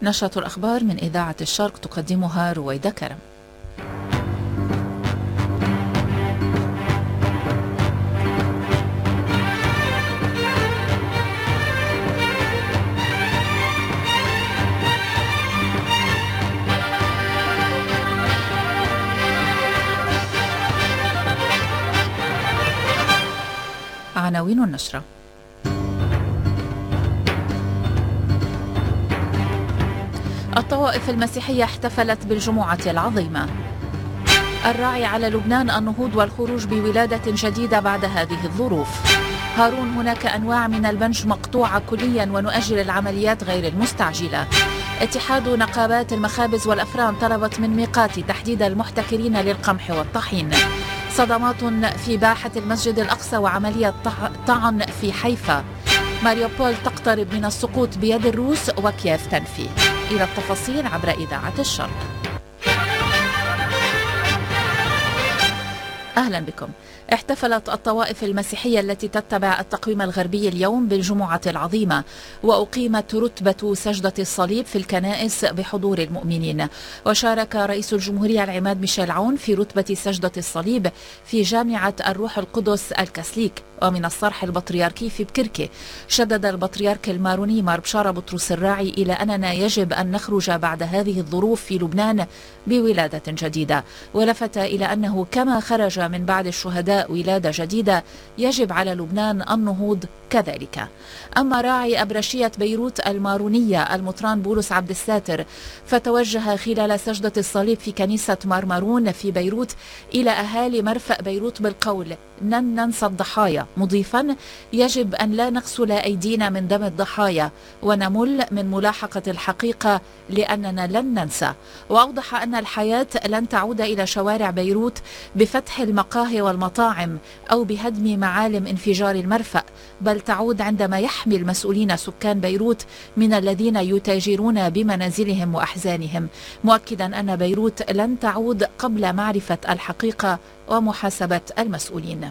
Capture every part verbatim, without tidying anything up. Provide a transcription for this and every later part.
نشرة الأخبار من إذاعة الشرق تقدمها رويدة كرم. عناوين النشرة: الطوائف المسيحية احتفلت بالجمعة العظيمة. الراعي على لبنان النهوض والخروج بولادة جديدة بعد هذه الظروف. هارون: هناك أنواع من البنج مقطوعة كليا ونؤجل العمليات غير المستعجلة. اتحاد نقابات المخابز والأفران طلبت من ميقاتي تحديد المحتكرين للقمح والطحين. صدمات في باحة المسجد الأقصى وعملية طعن في حيفا. ماريوبول تقترب من السقوط بيد الروس وكييف تنفي. إلى التفاصيل عبر إذاعة الشرق. أهلا بكم. احتفلت الطوائف المسيحية التي تتبع التقويم الغربي اليوم بالجمعة العظيمة، وأقيمت رتبة سجدة الصليب في الكنائس بحضور المؤمنين. وشارك رئيس الجمهورية العماد ميشيل عون في رتبة سجدة الصليب في جامعة الروح القدس الكاثوليك. ومن الصرح البطريركي في بكركي شدد البطريرك الماروني مار بشارة بطرس الراعي إلى أننا يجب أن نخرج بعد هذه الظروف في لبنان بولادة جديدة، ولفت إلى أنه كما خرج من بعد الشهداء ولادة جديدة يجب على لبنان النهوض كذلك. أما راعي أبرشية بيروت المارونية المطران بولس عبد الساتر فتوجه خلال سجدة الصليب في كنيسة مارمارون في بيروت إلى أهالي مرفأ بيروت بالقول: لن ننسى الضحايا، مضيفا: يجب أن لا نغسل أيدينا من دم الضحايا ونمل من ملاحقة الحقيقة لأننا لن ننسى. وأوضح أن الحياة لن تعود إلى شوارع بيروت بفتح المقاهي والمطاعم أو بهدم معالم انفجار المرفأ، بل تعود عندما يحمي المسؤولين سكان بيروت من الذين يتاجرون بمنازلهم وأحزانهم، مؤكدا أن بيروت لن تعود قبل معرفة الحقيقة ومحاسبة المسؤولين.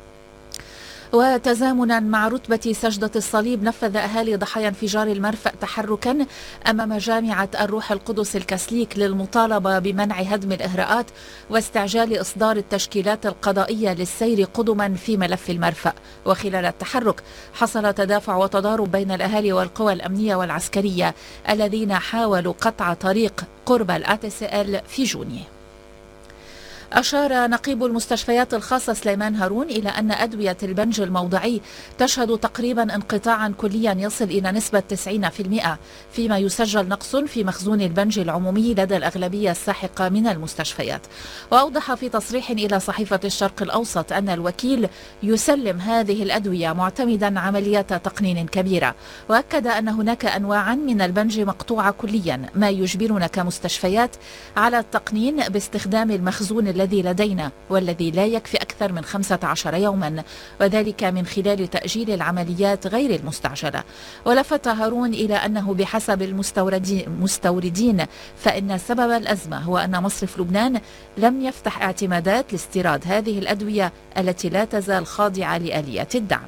وتزامنا مع رتبة سجدة الصليب نفذ أهالي ضحايا انفجار المرفأ تحركا أمام جامعة الروح القدس الكاثوليك للمطالبة بمنع هدم الإهراءات واستعجال إصدار التشكيلات القضائية للسير قدما في ملف المرفأ. وخلال التحرك حصل تدافع وتضارب بين الأهالي والقوى الأمنية والعسكرية الذين حاولوا قطع طريق قرب الأ تي سي إل في جوني. أشار نقيب المستشفيات الخاصة سليمان هارون إلى أن أدوية البنج الموضعي تشهد تقريبا انقطاعا كليا يصل إلى نسبة تسعين بالمئة، فيما يسجل نقص في مخزون البنج العمومي لدى الأغلبية الساحقة من المستشفيات. وأوضح في تصريح إلى صحيفة الشرق الأوسط أن الوكيل يسلم هذه الأدوية معتمدا عمليات تقنين كبيرة، وأكد أن هناك أنواعا من البنج مقطوعة كليا، ما يجبرنا كمستشفيات على التقنين باستخدام المخزون الذي لدينا والذي لا يكفي أكثر من خمسة عشر يوما، وذلك من خلال تأجيل العمليات غير المستعجلة. ولفت هارون إلى أنه بحسب المستوردين فإن سبب الأزمة هو أن مصرف لبنان لم يفتح اعتمادات لاستيراد هذه الأدوية التي لا تزال خاضعة لآليات الدعم.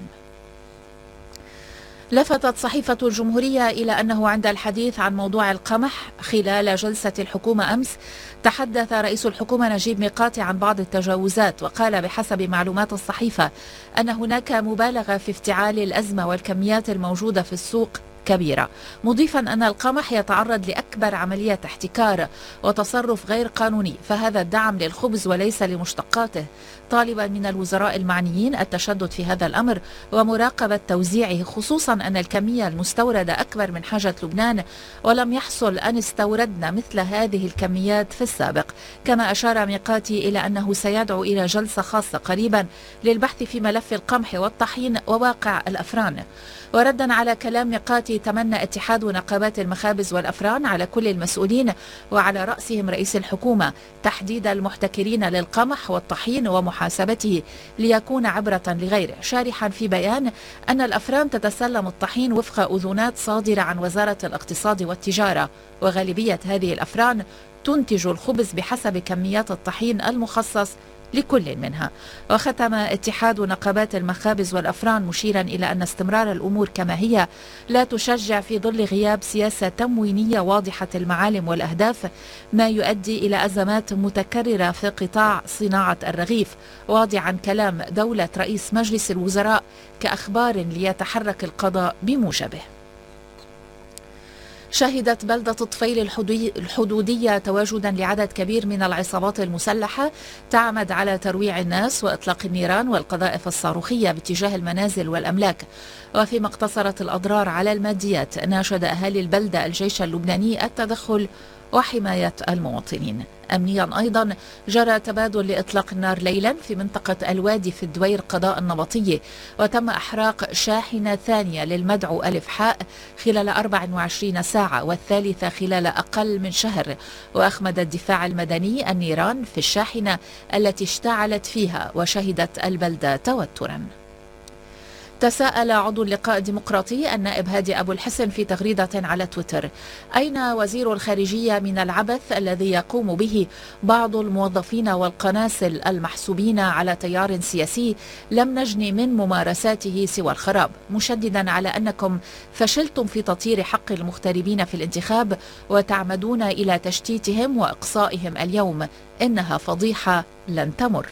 لفتت صحيفة الجمهورية إلى أنه عند الحديث عن موضوع القمح خلال جلسة الحكومة أمس تحدث رئيس الحكومة نجيب ميقاتي عن بعض التجاوزات، وقال بحسب معلومات الصحيفة أن هناك مبالغة في افتعال الأزمة والكميات الموجودة في السوق كبيرة، مضيفا أن القمح يتعرض لأكبر عملية احتكار وتصرف غير قانوني، فهذا الدعم للخبز وليس لمشتقاته، طالبا من الوزراء المعنيين التشدد في هذا الأمر ومراقبة توزيعه، خصوصا أن الكمية المستوردة أكبر من حاجة لبنان ولم يحصل أن استوردنا مثل هذه الكميات في السابق. كما أشار ميقاتي إلى أنه سيدعو إلى جلسة خاصة قريبا للبحث في ملف القمح والطحين وواقع الأفران. وردا على كلام ميقاتي تمنى اتحاد نقابات المخابز والأفران على كل المسؤولين وعلى رأسهم رئيس الحكومة تحديد المحتكرين للقمح والطحين ومحاسبته ليكون عبرة لغيره، شارحا في بيان أن الأفران تتسلم الطحين وفق أذونات صادرة عن وزارة الاقتصاد والتجارة، وغالبية هذه الأفران تنتج الخبز بحسب كميات الطحين المخصص لكل منها. وختم اتحاد نقابات المخابز والأفران مشيرا إلى أن استمرار الأمور كما هي لا تشجع في ظل غياب سياسة تموينية واضحة المعالم والأهداف، ما يؤدي إلى أزمات متكررة في قطاع صناعة الرغيف، واضعا كلام دولة رئيس مجلس الوزراء كأخبار ليتحرك القضاء بموجبه. شهدت بلدة طفيل الحدودية تواجدا لعدد كبير من العصابات المسلحة تعمد على ترويع الناس وإطلاق النيران والقذائف الصاروخية باتجاه المنازل والأملاك. وفيما اقتصرت الأضرار على الماديات، ناشد أهالي البلدة الجيش اللبناني التدخل وحماية المواطنين. أمنيا أيضا جرى تبادل لإطلاق النار ليلا في منطقة الوادي في الدوير قضاء النبطية، وتم إحراق شاحنة ثانية للمدعو ألف حاء خلال أربع وعشرين ساعة، والثالثة خلال أقل من شهر. وأخمد الدفاع المدني النيران في الشاحنة التي اشتعلت فيها، وشهدت البلدة توترا. تساءل عضو اللقاء الديمقراطي النائب هادي أبو الحسن في تغريدة على تويتر: أين وزير الخارجية من العبث الذي يقوم به بعض الموظفين والقناصل المحسوبين على تيار سياسي لم نجني من ممارساته سوى الخراب، مشددا على أنكم فشلتم في تطهير حق المغتربين في الانتخاب وتعمدون إلى تشتيتهم وإقصائهم اليوم. إنها فضيحة لن تمر.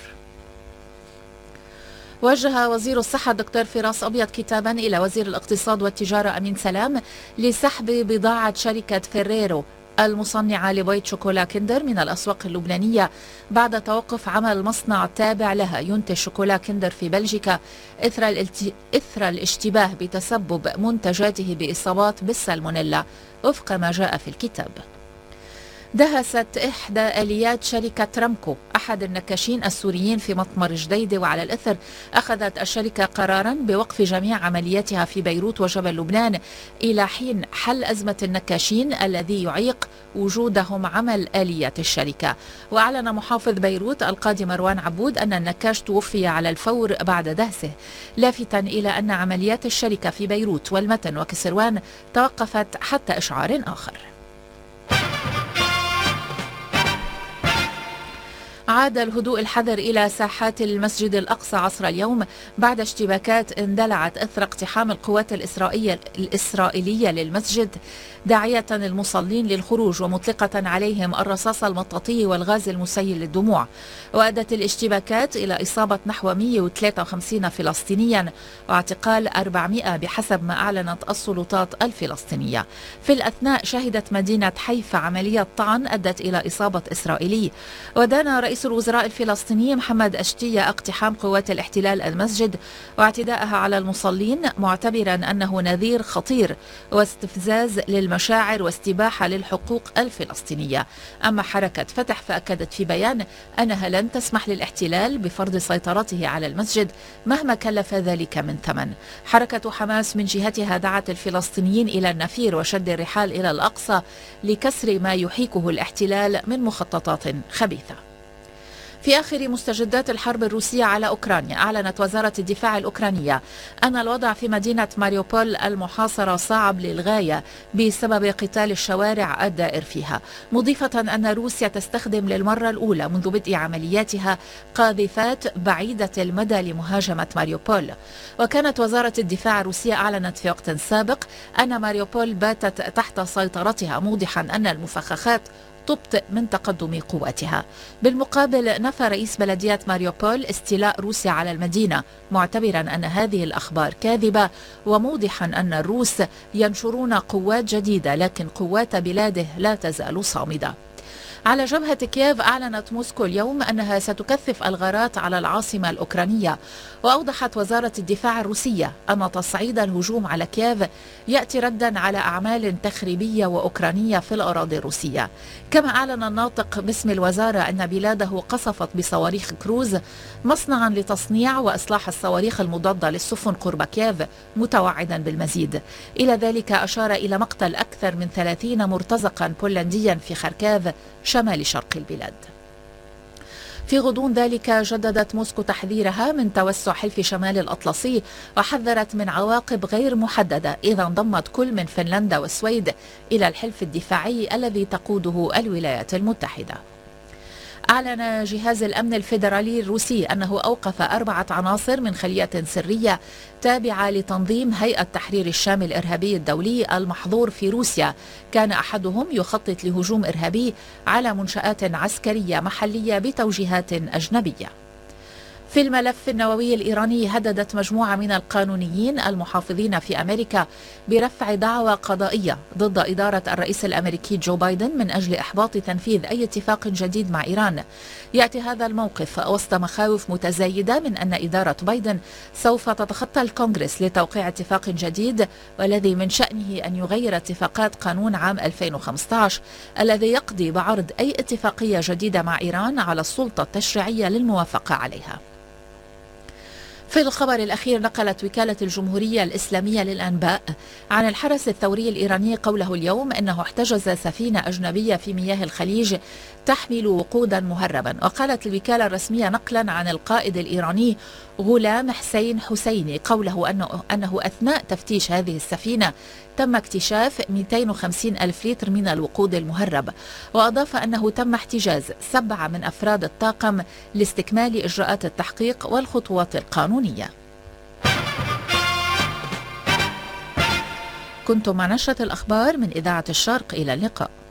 وجه وزير الصحة الدكتور فراس أبيض كتابا إلى وزير الاقتصاد والتجارة أمين سلام لسحب بضاعة شركة فيريرو المصنعة لبيض شوكولا كندر من الأسواق اللبنانية بعد توقف عمل مصنع تابع لها ينتج شوكولا كندر في بلجيكا إثر, الالت... إثر الاشتباه بتسبب منتجاته بإصابات بالسالمونيلا وفق ما جاء في الكتاب. دهست إحدى آليات شركة رامكو أحد النكاشين السوريين في مطمر جديدة، وعلى الإثر أخذت الشركة قرارا بوقف جميع عملياتها في بيروت وجبل لبنان إلى حين حل أزمة النكاشين الذي يعيق وجودهم عمل آليات الشركة. وأعلن محافظ بيروت القاضي مروان عبود أن النكاش توفي على الفور بعد دهسه، لافتا إلى أن عمليات الشركة في بيروت والمتن وكسروان توقفت حتى إشعار آخر. عاد الهدوء الحذر إلى ساحات المسجد الأقصى عصر اليوم بعد اشتباكات اندلعت إثر اقتحام القوات الإسرائيلية, الإسرائيلية للمسجد، داعية المصلين للخروج ومطلقة عليهم الرصاص المطاطي والغاز المسيل للدموع. وأدت الاشتباكات إلى إصابة نحو مئة وثلاثة وخمسين فلسطينيا واعتقال أربعمئة بحسب ما أعلنت السلطات الفلسطينية. في الأثناء شهدت مدينة حيفا عملية طعن أدت إلى إصابة إسرائيلي. ودان رئيس الوزراء الفلسطيني محمد أشتية اقتحام قوات الاحتلال المسجد واعتداءها على المصلين، معتبرا أنه نذير خطير واستفزاز للمشاعر واستباحة للحقوق الفلسطينية. أما حركة فتح فأكدت في بيان أنها لن تسمح للاحتلال بفرض سيطرته على المسجد مهما كلف ذلك من ثمن. حركة حماس من جهتها دعت الفلسطينيين إلى النفير وشد الرحال إلى الأقصى لكسر ما يحيكه الاحتلال من مخططات خبيثة. في آخر مستجدات الحرب الروسية على أوكرانيا، أعلنت وزارة الدفاع الأوكرانية أن الوضع في مدينة ماريوبول المحاصرة صعب للغاية بسبب قتال الشوارع الدائر فيها، مضيفة أن روسيا تستخدم للمرة الأولى منذ بدء عملياتها قاذفات بعيدة المدى لمهاجمة ماريوبول. وكانت وزارة الدفاع الروسية أعلنت في وقت سابق أن ماريوبول باتت تحت سيطرتها، موضحا أن المفخخات تبطئ من تقدم قواتها. بالمقابل نفى رئيس بلدية ماريوبول استيلاء روسيا على المدينة، معتبرا أن هذه الأخبار كاذبة، وموضحا أن الروس ينشرون قوات جديدة لكن قوات بلاده لا تزال صامدة. على جبهة كييف، أعلنت موسكو اليوم أنها ستكثف الغارات على العاصمة الأوكرانية. وأوضحت وزارة الدفاع الروسية أن تصعيد الهجوم على كييف يأتي ردا على أعمال تخريبية وأوكرانية في الأراضي الروسية. كما أعلن الناطق باسم الوزارة أن بلاده قصفت بصواريخ كروز مصنعا لتصنيع وإصلاح الصواريخ المضادة للسفن قرب كييف، متوعدا بالمزيد. إلى ذلك أشار إلى مقتل أكثر من ثلاثين مرتزقا بولنديا في خاركيف شمال شرق البلاد. في غضون ذلك جددت موسكو تحذيرها من توسع حلف شمال الأطلسي، وحذرت من عواقب غير محددة إذا انضمت كل من فنلندا والسويد إلى الحلف الدفاعي الذي تقوده الولايات المتحدة. أعلن جهاز الأمن الفيدرالي الروسي أنه أوقف أربعة عناصر من خلية سرية تابعة لتنظيم هيئة تحرير الشام الإرهابي الدولي المحظور في روسيا، كان أحدهم يخطط لهجوم إرهابي على منشآت عسكرية محلية بتوجيهات أجنبية. في الملف النووي الإيراني، هددت مجموعة من القانونيين المحافظين في أمريكا برفع دعوى قضائية ضد إدارة الرئيس الأمريكي جو بايدن من أجل إحباط تنفيذ أي اتفاق جديد مع إيران. يأتي هذا الموقف وسط مخاوف متزايدة من أن إدارة بايدن سوف تتخطى الكونغرس لتوقيع اتفاق جديد، والذي من شأنه أن يغير اتفاقات قانون عام ألفين وخمسة عشر الذي يقضي بعرض أي اتفاقية جديدة مع إيران على السلطة التشريعية للموافقة عليها. في الخبر الأخير، نقلت وكالة الجمهورية الإسلامية للأنباء عن الحرس الثوري الإيراني قوله اليوم أنه احتجز سفينة أجنبية في مياه الخليج تحمل وقودا مهربا. وقالت الوكالة الرسمية نقلا عن القائد الإيراني غلام حسين حسيني قوله أنه, أنه أثناء تفتيش هذه السفينة تم اكتشاف مئتين وخمسين ألف لتر من الوقود المهرب. وأضاف أنه تم احتجاز سبعة من أفراد الطاقم لاستكمال إجراءات التحقيق والخطوات القانونية. كنتم مع نشرة الأخبار من إذاعة الشرق، إلى اللقاء.